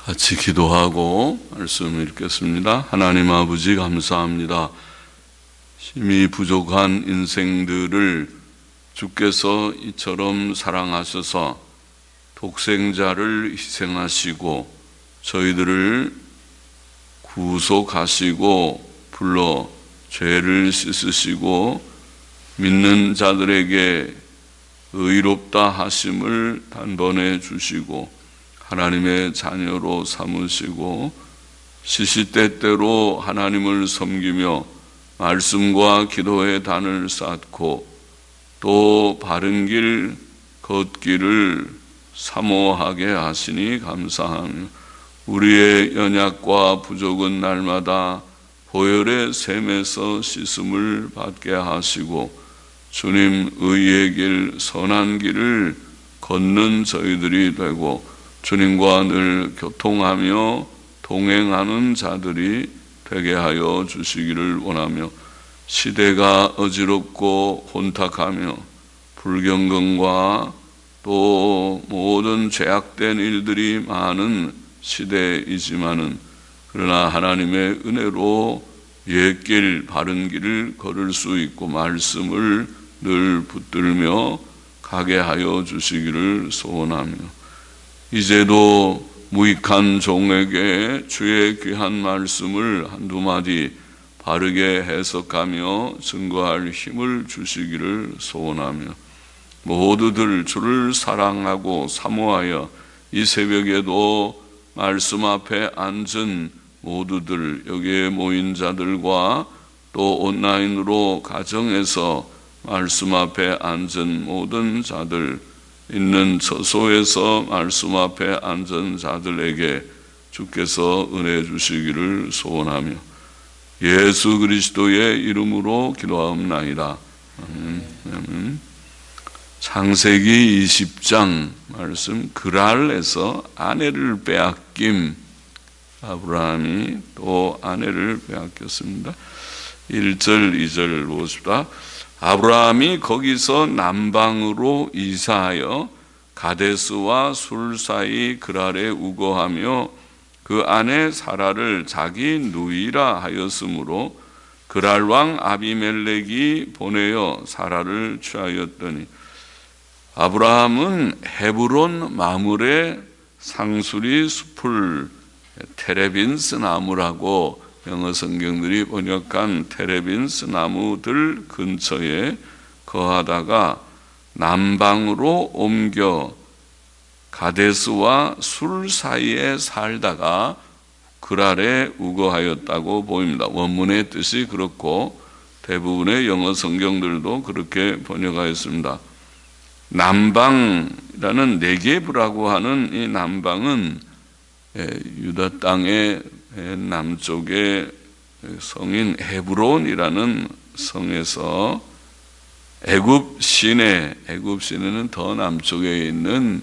같이 기도하고 말씀을 읽겠습니다. 하나님 아버지 감사합니다. 힘이 부족한 인생들을 주께서 이처럼 사랑하셔서 독생자를 희생하시고 저희들을 구속하시고 불러 죄를 씻으시고 믿는 자들에게 의롭다 하심을 단번에 주시고 하나님의 자녀로 삼으시고 시시때때로 하나님을 섬기며 말씀과 기도의 단을 쌓고 또 바른 길 걷기를 사모하게 하시니 감사하며 우리의 연약과 부족은 날마다 보혈의 샘에서 씻음을 받게 하시고 주님 의의 길 선한 길을 걷는 저희들이 되고 주님과 늘 교통하며 동행하는 자들이 되게 하여 주시기를 원하며 시대가 어지럽고 혼탁하며 불경건과 또 모든 죄악된 일들이 많은 시대이지만은 그러나 하나님의 은혜로 옛길 바른 길을 걸을 수 있고 말씀을 늘 붙들며 가게 하여 주시기를 소원하며 이제도 무익한 종에게 주의 귀한 말씀을 한두 마디 바르게 해석하며 증거할 힘을 주시기를 소원하며 모두들 주를 사랑하고 사모하여 이 새벽에도 말씀 앞에 앉은 모두들 여기에 모인 자들과 또 온라인으로 가정에서 말씀 앞에 앉은 모든 자들 있는 처소에서 말씀 앞에 앉은 자들에게 주께서 은혜 주시기를 소원하며 예수 그리스도의 이름으로 기도하옵나이다. 아멘. 창세기 20장 말씀 그랄에서 아내를 빼앗김 아브라함이 또 아내를 빼앗겼습니다. 1절 2절 보십시다. 아브라함이 거기서 남방으로 이사하여 가데스와 술 사이 그랄에 우거하며 그 아내 사라를 자기 누이라 하였으므로 그랄 왕 아비멜렉이 보내어 사라를 취하였더니 아브라함은 헤브론 마물의 상수리 숲을 테레빈스 나무라고 영어 성경들이 번역한 테레빈스 나무들 근처에 거하다가 남방으로 옮겨 가데스와 술 사이에 살다가 그랄에 우거하였다고 보입니다. 원문의 뜻이 그렇고 대부분의 영어 성경들도 그렇게 번역하였습니다. 남방이라는 네게브라고 하는 이 남방은 유다 땅의 남쪽의 성인 헤브론이라는 성에서 애굽 시내는 더 남쪽에 있는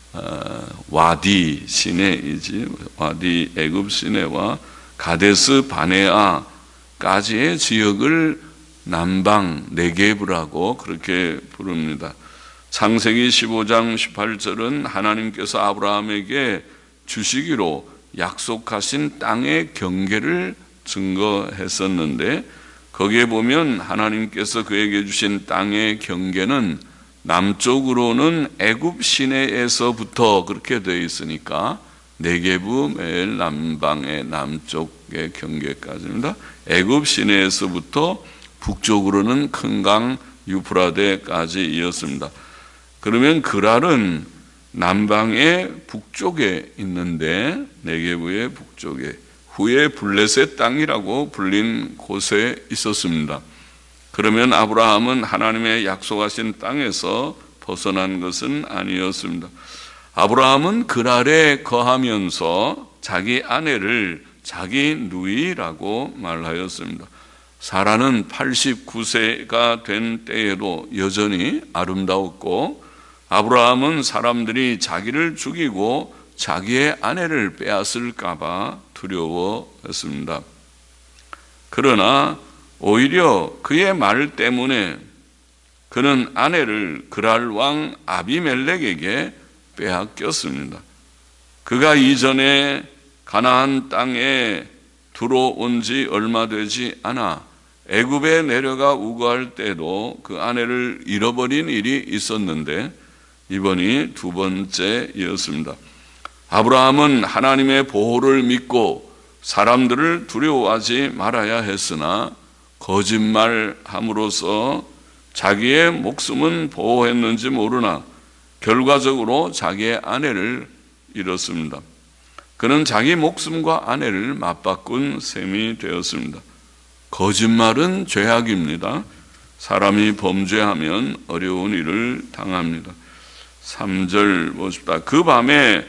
와디 시내이지 와디 애굽 시내와 가데스 바네아까지의 지역을 남방 네게브라고 그렇게 부릅니다. 창세기 15장 18절은 하나님께서 아브라함에게 주시기로 약속하신 땅의 경계를 증거했었는데 거기에 보면 하나님께서 그에게 주신 땅의 경계는 남쪽으로는 애굽 시내에서부터 그렇게 되어 있으니까 네게브 매일 남방의 남쪽의 경계까지입니다. 애굽 시내에서부터 북쪽으로는 큰 강 유프라데까지 이었습니다. 그러면 그랄은 남방의 북쪽에 있는데 네게브의 북쪽에 후에 블레셋 땅이라고 불린 곳에 있었습니다. 그러면 아브라함은 하나님의 약속하신 땅에서 벗어난 것은 아니었습니다. 아브라함은 그랄에 거하면서 자기 아내를 자기 누이라고 말하였습니다. 사라는 89세가 된 때에도 여전히 아름다웠고 아브라함은 사람들이 자기를 죽이고 자기의 아내를 빼앗을까 봐 두려워했습니다. 그러나 오히려 그의 말 때문에 그는 아내를 그랄 왕 아비멜렉에게 빼앗겼습니다. 그가 이전에 가나안 땅에 들어온 지 얼마 되지 않아 애굽에 내려가 우거할 때도 그 아내를 잃어버린 일이 있었는데 이번이 두 번째였습니다. 아브라함은 하나님의 보호를 믿고 사람들을 두려워하지 말아야 했으나 거짓말함으로써 자기의 목숨은 보호했는지 모르나 결과적으로 자기의 아내를 잃었습니다. 그는 자기 목숨과 아내를 맞바꾼 셈이 되었습니다. 거짓말은 죄악입니다. 사람이 범죄하면 어려운 일을 당합니다. 3절 보십시다. 그 밤에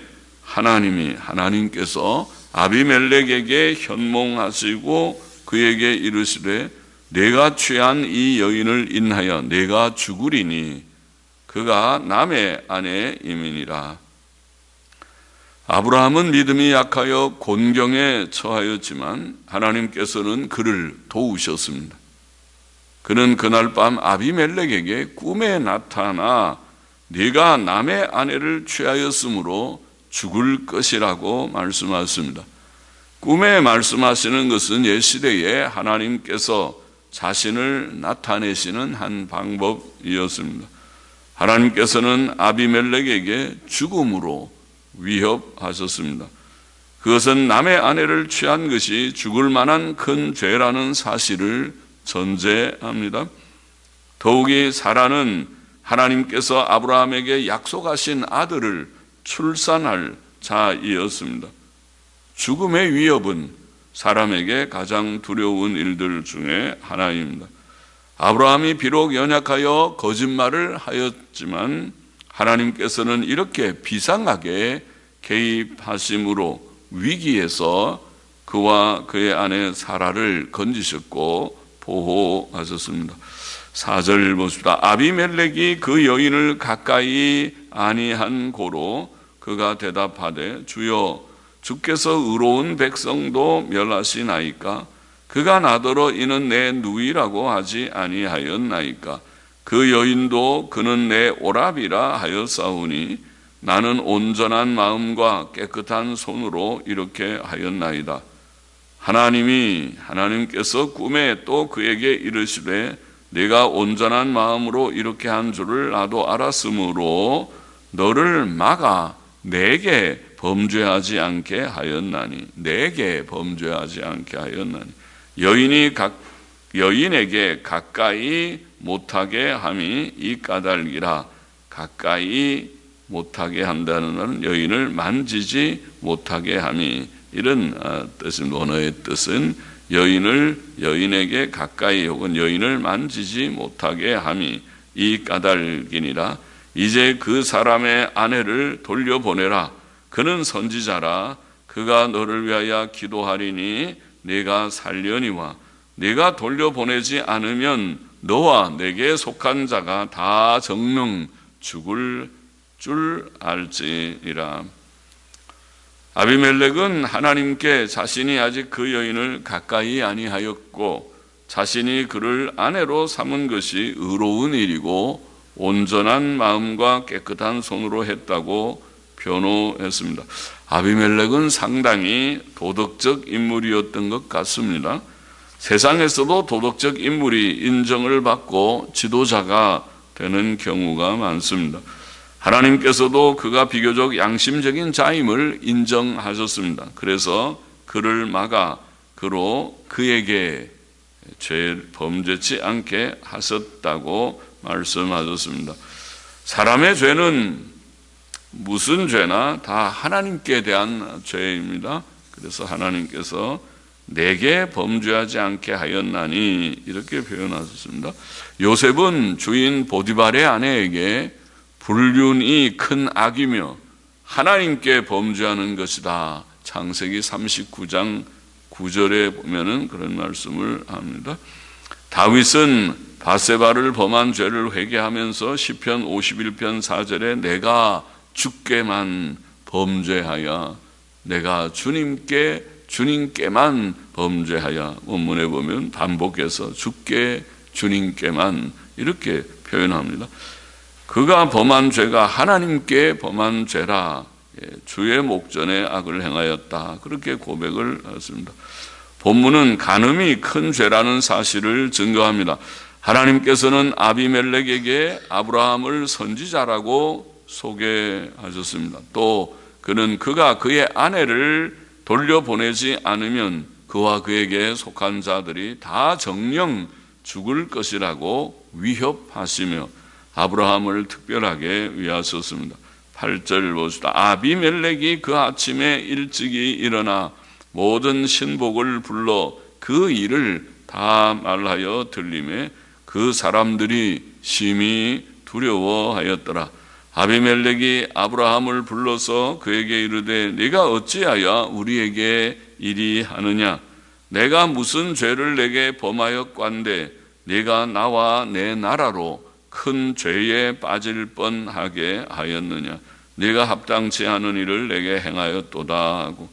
하나님께서 아비멜렉에게 현몽하시고 그에게 이르시되 내가 취한 이 여인을 인하여 내가 죽으리니 그가 남의 아내임이니라. 아브라함은 믿음이 약하여 곤경에 처하였지만 하나님께서는 그를 도우셨습니다. 그는 그날 밤 아비멜렉에게 꿈에 나타나 네가 남의 아내를 취하였으므로 죽을 것이라고 말씀하셨습니다. 꿈에 말씀하시는 것은 옛시대에 하나님께서 자신을 나타내시는 한 방법이었습니다. 하나님께서는 아비멜렉에게 죽음으로 위협하셨습니다. 그것은 남의 아내를 취한 것이 죽을 만한 큰 죄라는 사실을 전제합니다. 더욱이 사라는 하나님께서 아브라함에게 약속하신 아들을 출산할 자이었습니다. 죽음의 위협은 사람에게 가장 두려운 일들 중에 하나입니다. 아브라함이 비록 연약하여 거짓말을 하였지만 하나님께서는 이렇게 비상하게 개입하심으로 위기에서 그와 그의 아내 사라를 건지셨고 보호하셨습니다. 4절 보십시다. 아비멜렉이 그 여인을 가까이 아니한 고로 그가 대답하되 주여 주께서 의로운 백성도 멸하시나이까 그가 나더러 이는 내 누이라고 하지 아니하였나이까 그 여인도 그는 내 오라비라 하였사오니 나는 온전한 마음과 깨끗한 손으로 이렇게 하였나이다. 하나님께서 꿈에 또 그에게 이르시되 내가 온전한 마음으로 이렇게 한 줄을 나도 알았으므로 너를 막아 내게 범죄하지 않게 하였나니 내게 범죄하지 않게 하였나니 여인에게 가까이 못하게 함이 이 까닭이라. 가까이 못하게 한다는 것은 여인을 만지지 못하게 함이 이런 뜻입니다. 원어의 뜻은 여인에게 가까이 혹은 여인을 만지지 못하게 함이 이 까닭이니라. 이제 그 사람의 아내를 돌려보내라. 그는 선지자라. 그가 너를 위하여 기도하리니 내가 살려니와 내가 돌려보내지 않으면 너와 내게 속한 자가 다 정령 죽을 줄 알지니라. 아비멜렉은 하나님께 자신이 아직 그 여인을 가까이 아니하였고 자신이 그를 아내로 삼은 것이 의로운 일이고 온전한 마음과 깨끗한 손으로 했다고 변호했습니다. 아비멜렉은 상당히 도덕적 인물이었던 것 같습니다. 세상에서도 도덕적 인물이 인정을 받고 지도자가 되는 경우가 많습니다. 하나님께서도 그가 비교적 양심적인 자임을 인정하셨습니다. 그래서 그를 막아 그에게 범죄치 않게 하셨다고 말씀하셨습니다. 사람의 죄는 무슨 죄나 다 하나님께 대한 죄입니다. 그래서 하나님께서 내게 범죄하지 않게 하였나니 이렇게 표현하셨습니다. 요셉은 주인 보디발의 아내에게 불륜이 큰 악이며 하나님께 범죄하는 것이다. 창세기 39장 9절에 보면은 그런 말씀을 합니다. 다윗은 바세바를 범한 죄를 회개하면서 시편 51편 4절에 내가 주께만 범죄하여 내가 주님께만 범죄하여 원문에 보면 반복해서 주님께만 이렇게 표현합니다. 그가 범한 죄가 하나님께 범한 죄라 주의 목전에 악을 행하였다. 그렇게 고백을 했습니다. 본문은 간음이 큰 죄라는 사실을 증거합니다. 하나님께서는 아비멜렉에게 아브라함을 선지자라고 소개하셨습니다. 또 그가 그의 아내를 돌려보내지 않으면 그와 그에게 속한 자들이 다 정령 죽을 것이라고 위협하시며 아브라함을 특별하게 위하셨습니다. 8절 보시다. 아비멜렉이 그 아침에 일찍이 일어나 모든 신복을 불러 그 일을 다 말하여 들리매 그 사람들이 심히 두려워하였더라. 아비멜렉이 아브라함을 불러서 그에게 이르되 네가 어찌하여 우리에게 이리 하느냐? 내가 무슨 죄를 내게 범하였건대 네가 나와 내 나라로 큰 죄에 빠질 뻔하게 하였느냐? 네가 합당치 않은 일을 내게 행하였도다 하고,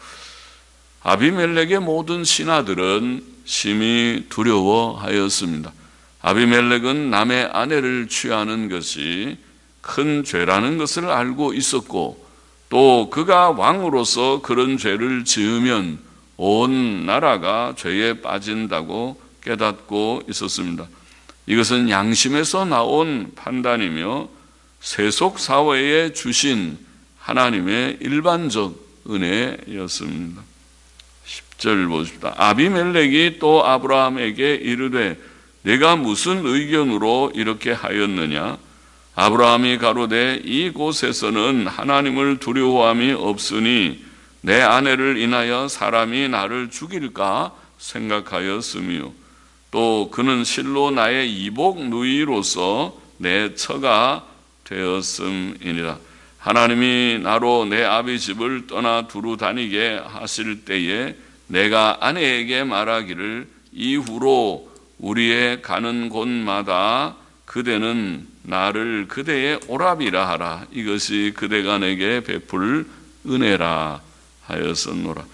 아비멜렉의 모든 신하들은 심히 두려워하였습니다. 아비멜렉은 남의 아내를 취하는 것이 큰 죄라는 것을 알고 있었고, 또 그가 왕으로서 그런 죄를 지으면 온 나라가 죄에 빠진다고 깨닫고 있었습니다. 이것은 양심에서 나온 판단이며 세속 사회에 주신 하나님의 일반적 은혜였습니다. 10절 보십시다. 아비멜렉이 또 아브라함에게 이르되 네가 무슨 의견으로 이렇게 하였느냐? 아브라함이 가로되 이곳에서는 하나님을 두려워함이 없으니 내 아내를 인하여 사람이 나를 죽일까 생각하였으며 또 그는 실로 나의 이복 누이로서 내 처가 되었음이니라. 하나님이 나로 내 아비 집을 떠나 두루 다니게 하실 때에 내가 아내에게 말하기를 이후로 우리의 가는 곳마다 그대는 나를 그대의 오라비라 하라. 이것이 그대가 내게 베풀 은혜라 하였었노라.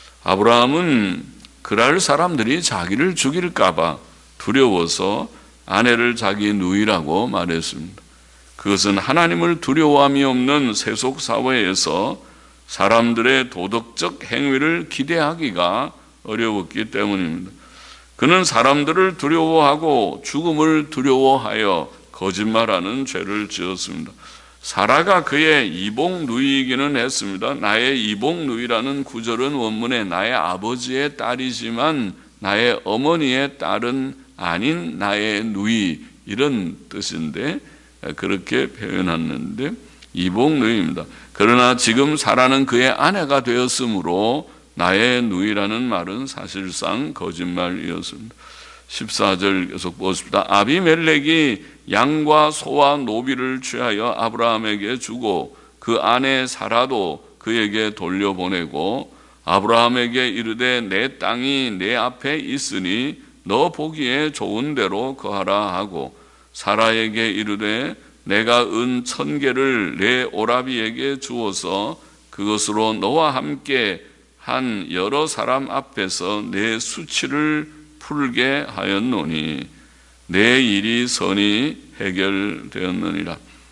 아브라함은 그럴 사람들이 자기를 죽일까 봐 두려워서 아내를 자기 누이라고 말했습니다. 그것은 하나님을 두려워함이 없는 세속 사회에서 사람들의 도덕적 행위를 기대하기가 어려웠기 때문입니다. 그는 사람들을 두려워하고 죽음을 두려워하여 거짓말하는 죄를 지었습니다. 사라가 그의 이복 누이이기는 했습니다. 나의 이복 누이라는 구절은 원문에 나의 아버지의 딸이지만 나의 어머니의 딸은 아닌 나의 누이, 이런 뜻인데 그렇게 표현했는데 이복 누이입니다. 그러나 지금 사라는 그의 아내가 되었으므로 나의 누이라는 말은 사실상 거짓말이었습니다. 14절 계속 보십시다. 아비멜렉이 양과 소와 노비를 취하여 아브라함에게 주고 그 아내 사라도 그에게 돌려보내고 아브라함에게 이르되 내 땅이 내 앞에 있으니 너 보기에 좋은 대로 거하라 하고 사라에게 이르되 내가 은 1000개를 내 오라비에게 주어서 그것으로 너와 함께 한 여러 사람 앞에서 내 수치를 풀게 하였노니 내 일이 선이 해결되었느니라.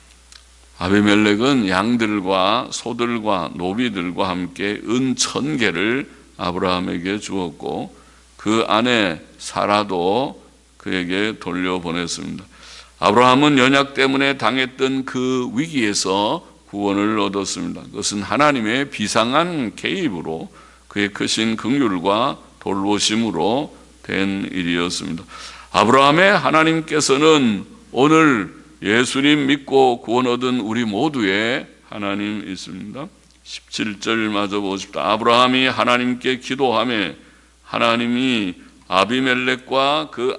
아비멜렉은 양들과 소들과 노비들과 함께 은 1000개를 아브라함에게 주었고 그 아내 사라도 그에게 돌려보냈습니다. 아브라함은 연약 때문에 당했던 그 위기에서 구원을 얻었습니다. 그것은 하나님의 비상한 개입으로 그의 크신 긍휼과 돌보심으로 된 일이었습니다. 아브라함의 하나님께서는 오늘 예수님 믿고 구원 얻은 우리 모두의 하나님이십니다. 17절 마저 보십시다. 아브라함이 하나님께 기도하며 하나님이 아비멜렉과 그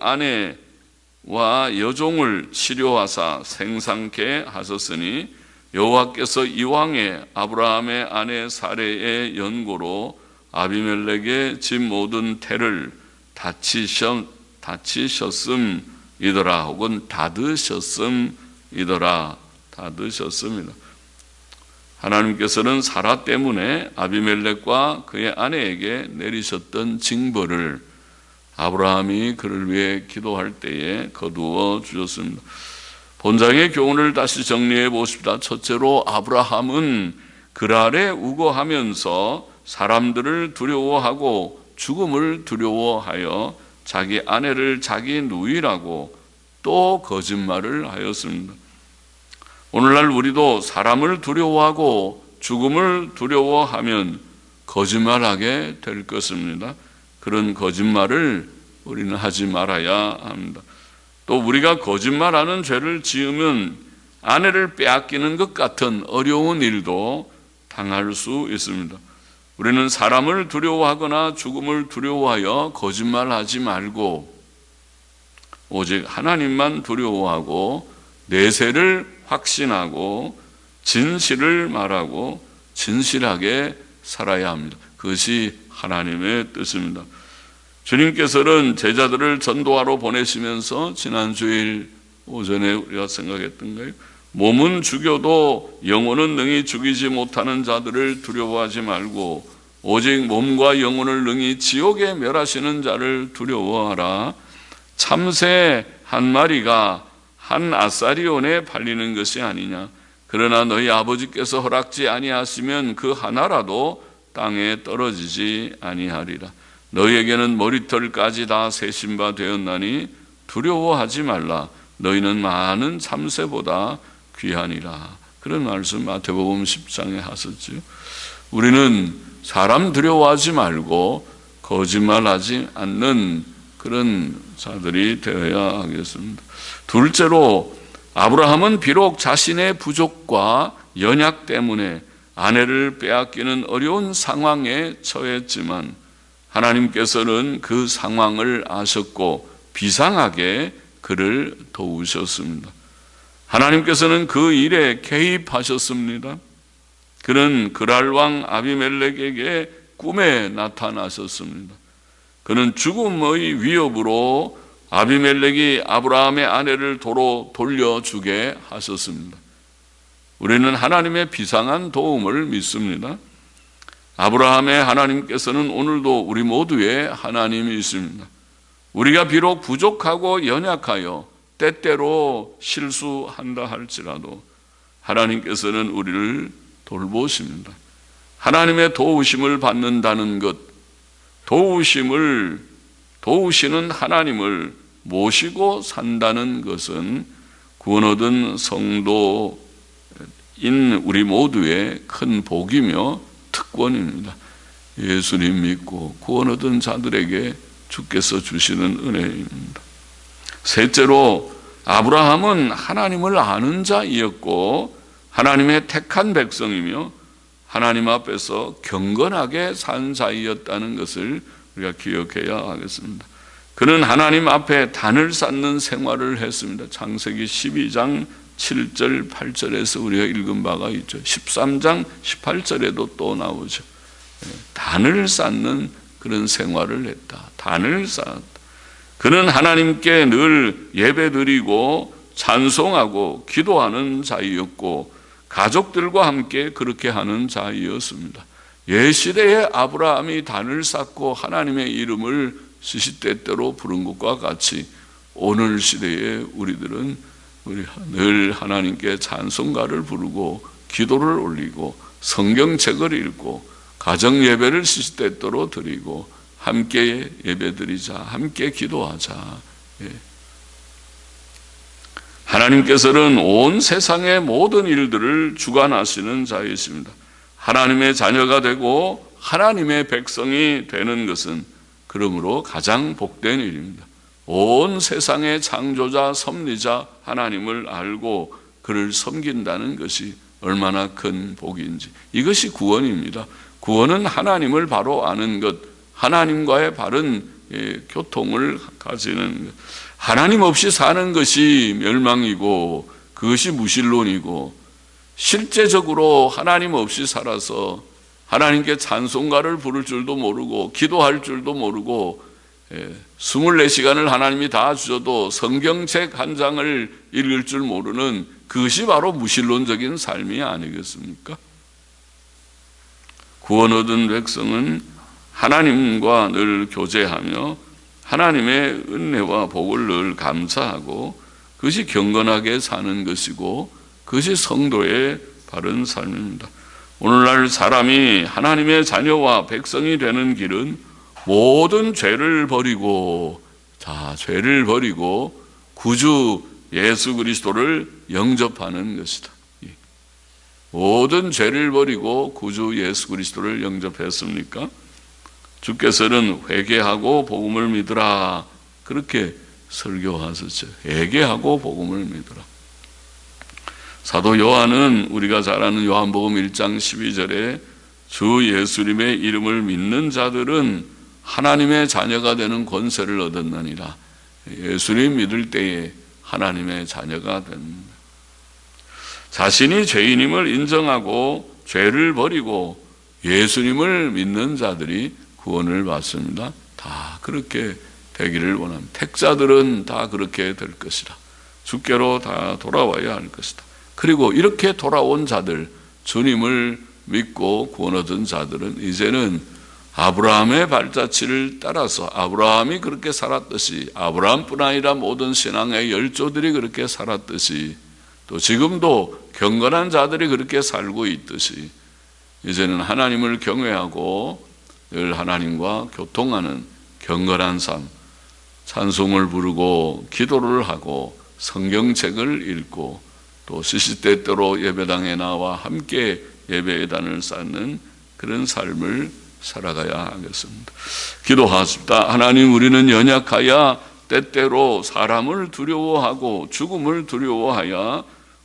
아내와 여종을 치료하사 생상케 하셨으니 여호와께서 이왕에 아브라함의 아내 사레의 연고로 아비멜렉의 집 모든 태를 다치셨음이더라 혹은 닫으셨음이더라. 닫으셨습니다. 하나님께서는 사라 때문에 아비멜렉과 그의 아내에게 내리셨던 징벌을 아브라함이 그를 위해 기도할 때에 거두어 주셨습니다. 본장의 교훈을 다시 정리해 보십시다. 첫째로 아브라함은 그 아래 우거하면서 사람들을 두려워하고 죽음을 두려워하여 자기 아내를 자기 누이라고 또 거짓말을 하였습니다. 오늘날 우리도 사람을 두려워하고 죽음을 두려워하면 거짓말하게 될 것입니다. 그런 거짓말을 우리는 하지 말아야 합니다. 또 우리가 거짓말하는 죄를 지으면 아내를 빼앗기는 것 같은 어려운 일도 당할 수 있습니다. 우리는 사람을 두려워하거나 죽음을 두려워하여 거짓말하지 말고 오직 하나님만 두려워하고 내세를 확신하고 진실을 말하고 진실하게 살아야 합니다. 그것이 하나님의 뜻입니다. 주님께서는 제자들을 전도하러 보내시면서 지난 주일 오전에 우리가 생각했던 거예요. 몸은 죽여도 영혼은 능히 죽이지 못하는 자들을 두려워하지 말고 오직 몸과 영혼을 능히 지옥에 멸하시는 자를 두려워하라. 참새 한 마리가 한 아사리온에 팔리는 것이 아니냐. 그러나 너희 아버지께서 허락지 아니하시면 그 하나라도 땅에 떨어지지 아니하리라. 너희에게는 머리털까지 다 세신 바 되었나니 두려워하지 말라. 너희는 많은 참새보다 귀하니라. 그런 말씀 마태복음 10장에 하셨죠. 우리는 사람 두려워하지 말고 거짓말하지 않는 그런 자들이 되어야 하겠습니다. 둘째로 아브라함은 비록 자신의 부족과 연약 때문에 아내를 빼앗기는 어려운 상황에 처했지만 하나님께서는 그 상황을 아셨고 비상하게 그를 도우셨습니다. 하나님께서는 그 일에 개입하셨습니다. 그는 그랄 왕 아비멜렉에게 꿈에 나타나셨습니다. 그는 죽음의 위협으로 아비멜렉이 아브라함의 아내를 도로 돌려주게 하셨습니다. 우리는 하나님의 비상한 도움을 믿습니다. 아브라함의 하나님께서는 오늘도 우리 모두의 하나님이십니다. 우리가 비록 부족하고 연약하여 때때로 실수한다 할지라도 하나님께서는 우리를 돌보십니다. 하나님의 도우심을 받는다는 것, 도우시는 하나님을 모시고 산다는 것은 구원 얻은 성도인 우리 모두의 큰 복이며 특권입니다. 예수님 믿고 구원 얻은 자들에게 주께서 주시는 은혜입니다. 셋째로 아브라함은 하나님을 아는 자이었고 하나님의 택한 백성이며 하나님 앞에서 경건하게 산 자이었다는 것을 우리가 기억해야 하겠습니다. 그는 하나님 앞에 단을 쌓는 생활을 했습니다. 창세기 12장 7절 8절에서 우리가 읽은 바가 있죠. 13장 18절에도 또 나오죠. 단을 쌓는 그런 생활을 했다. 단을 쌓았다. 그는 하나님께 늘 예배드리고 찬송하고 기도하는 자이었고 가족들과 함께 그렇게 하는 자이었습니다. 옛시대에 아브라함이 단을 쌓고 하나님의 이름을 시시때때로 부른 것과 같이 오늘 시대에 우리들은 늘 하나님께 찬송가를 부르고 기도를 올리고 성경책을 읽고 가정 예배를 시시때때로 드리고 함께 예배드리자, 함께 기도하자. 하나님께서는 온 세상의 모든 일들을 주관하시는 자이십니다. 하나님의 자녀가 되고 하나님의 백성이 되는 것은 그러므로 가장 복된 일입니다. 온 세상의 창조자, 섭리자 하나님을 알고 그를 섬긴다는 것이 얼마나 큰 복인지. 이것이 구원입니다. 구원은 하나님을 바로 아는 것, 하나님과의 바른 교통을 가지는 것. 하나님 없이 사는 것이 멸망이고 그것이 무신론이고 실제적으로 하나님 없이 살아서 하나님께 찬송가를 부를 줄도 모르고 기도할 줄도 모르고 24시간을 하나님이 다 주셔도 성경책 한 장을 읽을 줄 모르는 그것이 바로 무신론적인 삶이 아니겠습니까? 구원 얻은 백성은 하나님과 늘 교제하며 하나님의 은혜와 복을 늘 감사하고 그것이 경건하게 사는 것이고 그것이 성도의 바른 삶입니다. 오늘날 사람이 하나님의 자녀와 백성이 되는 길은 모든 죄를 버리고 구주 예수 그리스도를 영접하는 것이다. 모든 죄를 버리고 구주 예수 그리스도를 영접했습니까? 주께서는 회개하고 복음을 믿으라 그렇게 설교하셨죠. 회개하고 복음을 믿으라. 사도 요한은 우리가 잘 아는 요한복음 1장 12절에 주 예수님의 이름을 믿는 자들은 하나님의 자녀가 되는 권세를 얻었느니라. 예수님 믿을 때에 하나님의 자녀가 됩니다. 자신이 죄인임을 인정하고 죄를 버리고 예수님을 믿는 자들이 구원을 받습니다. 다 그렇게 되기를 원합니다. 택자들은 다 그렇게 될 것이라. 주께로 다 돌아와야 할 것이다. 그리고 이렇게 돌아온 자들, 주님을 믿고 구원 얻은 자들은 이제는 아브라함의 발자취를 따라서 아브라함이 그렇게 살았듯이, 아브라함뿐 아니라 모든 신앙의 열조들이 그렇게 살았듯이, 또 지금도 경건한 자들이 그렇게 살고 있듯이 이제는 하나님을 경외하고 늘 하나님과 교통하는 경건한 삶, 찬송을 부르고 기도를 하고 성경책을 읽고 또 시시때때로 예배당에 나와 함께 예배단을 쌓는 그런 삶을 살아가야 하겠습니다. 기도하십시다. 하나님, 우리는 연약하여 때때로 사람을 두려워하고 죽음을 두려워하여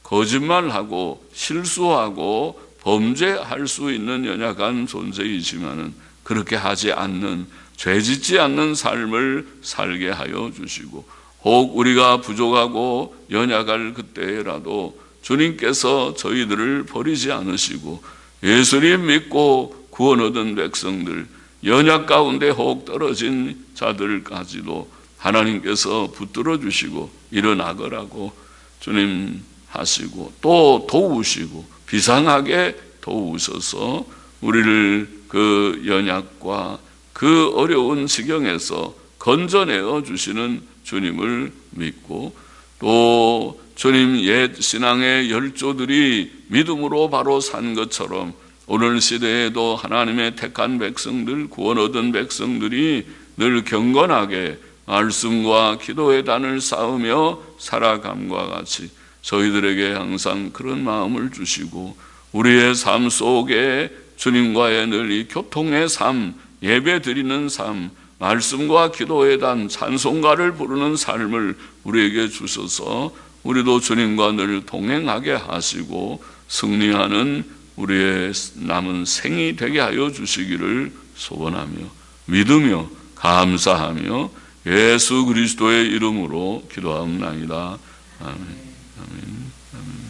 거짓말하고 실수하고 범죄할 수 있는 연약한 존재이지만은 그렇게 하지 않는, 죄짓지 않는 삶을 살게 하여 주시고, 혹 우리가 부족하고 연약할 그때라도 주님께서 저희들을 버리지 않으시고 예수님 믿고 구원 얻은 백성들, 연약 가운데 혹 떨어진 자들까지도 하나님께서 붙들어 주시고 일어나거라고 주님 하시고 또 도우시고 비상하게 도우셔서 우리를 그 연약과 그 어려운 지경에서 건져내어 주시는 주님을 믿고, 또 주님 옛 신앙의 열조들이 믿음으로 바로 산 것처럼 오늘 시대에도 하나님의 택한 백성들, 구원 얻은 백성들이 늘 경건하게 말씀과 기도의 단을 쌓으며 살아감과 같이 저희들에게 항상 그런 마음을 주시고, 우리의 삶 속에 주님과의 늘 이 교통의 삶, 예배 드리는 삶, 말씀과 기도의 단, 찬송가를 부르는 삶을 우리에게 주셔서 우리도 주님과 늘 동행하게 하시고 승리하는 우리의 남은 생이 되게 하여 주시기를 소원하며 믿으며 감사하며 예수 그리스도의 이름으로 기도하옵나이다. 아멘. 아멘. 아멘.